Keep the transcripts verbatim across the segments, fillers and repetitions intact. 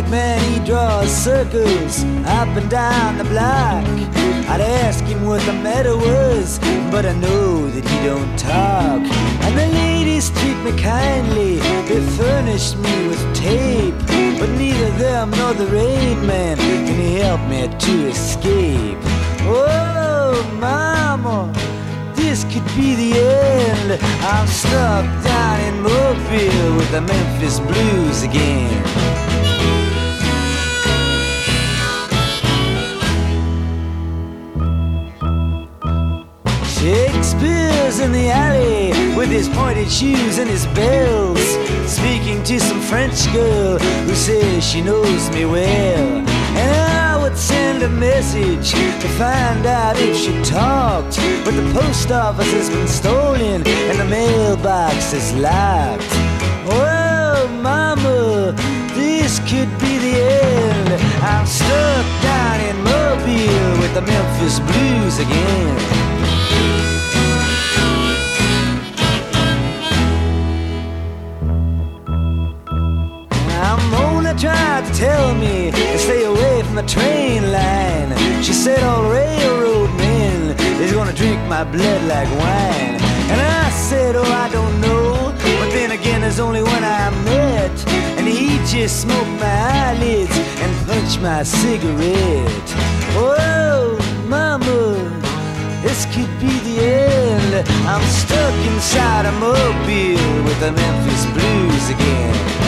white man, he draws circles up and down the block. I'd ask him what the matter was, but I know that he don't talk. And the ladies treat me kindly, they furnished me with tape, but neither them nor the rain man can help me to escape. Oh, mama, this could be the end. I'm stuck down in Mobile with the Memphis Blues again. Shakespeare's in the alley with his pointed shoes and his bells, speaking to some French girl who says she knows me well. And I would send a message to find out if she talked, but the post office has been stolen and the mailbox is locked. Oh, mama, this could be the end. I'm stuck down in Mobile with the Memphis Blues again. Mona tried to tell me to stay away from the train line. She said all railroad men is gonna drink my blood like wine. And I said, oh, I don't know, but then again there's only one I met, and he just smoked my eyelids and punched my cigarette. Oh, mama, this could be the end. I'm stuck inside a Mobile with the Memphis Blues again.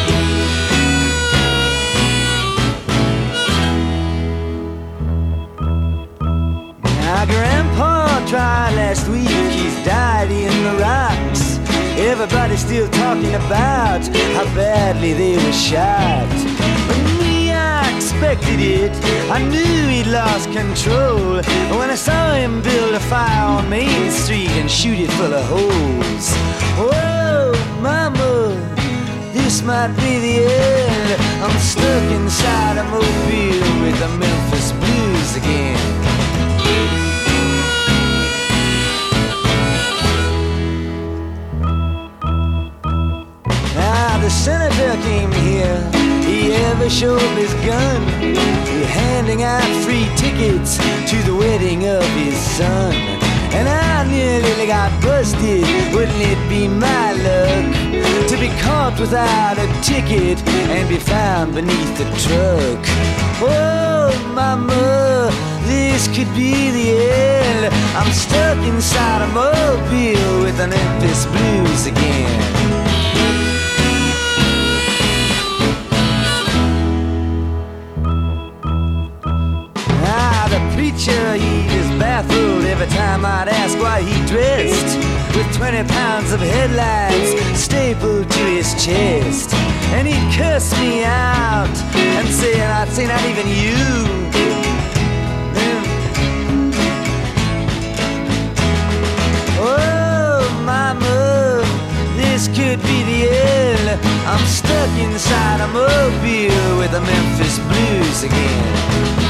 My grandpa tried last week, he's died in the rocks. Everybody's still talking about how badly they were shot. But me, I expected it, I knew he'd lost control when I saw him build a fire on Main Street and shoot it full of holes. Oh, mama, this might be the end. I'm stuck inside a Mobile with the Memphis Blues again. The senator came here, he ever showed his gun, he handing out free tickets to the wedding of his son. And I nearly got busted, wouldn't it be my luck to be caught without a ticket and be found beneath the truck. Oh, mama, this could be the end. I'm stuck inside a Mobile with the Memphis Blues again. Preacher, he is baffled every time I'd ask why he dressed with twenty pounds of headlights stapled to his chest. And he'd curse me out and say, and I'd say, not even you. Oh, mama, this could be the end. I'm stuck inside a Mobile with the Memphis Blues again.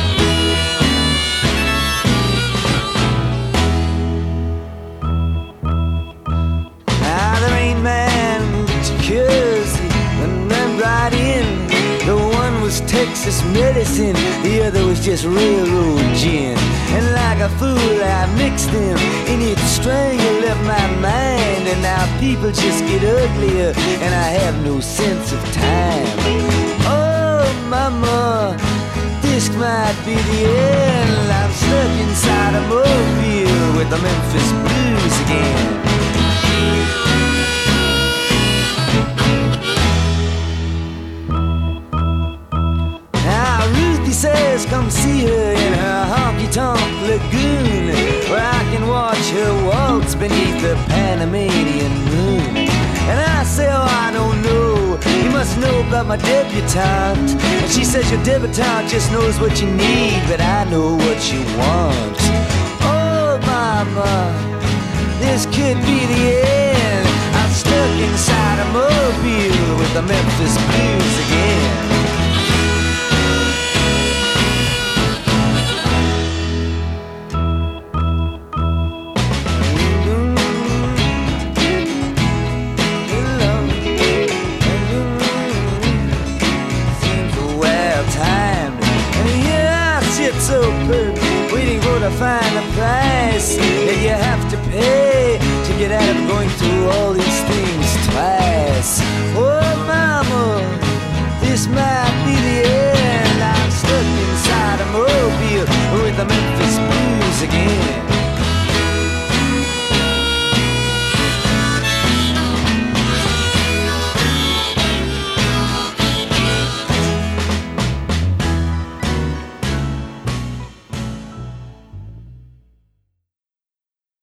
Right in. The one was Texas medicine, the other was just railroad gin. And like a fool I mixed them, and it strangled up my mind. And now people just get uglier, and I have no sense of time. Oh, mama, this might be the end. I'm stuck inside a Mobile with the Memphis Blues again. He says come see her in her honky-tonk lagoon, where I can watch her waltz beneath the Panamanian moon. And I say, oh, I don't know, you must know about my debutante. And she says your debutante just knows what you need, but I know what you want. Oh, mama, this could be the end. I'm stuck inside a Mobile with the Memphis Blues again. Seems the superb, waiting for the final price that you have to pay to get out of going through all these things twice. Oh, mama, this man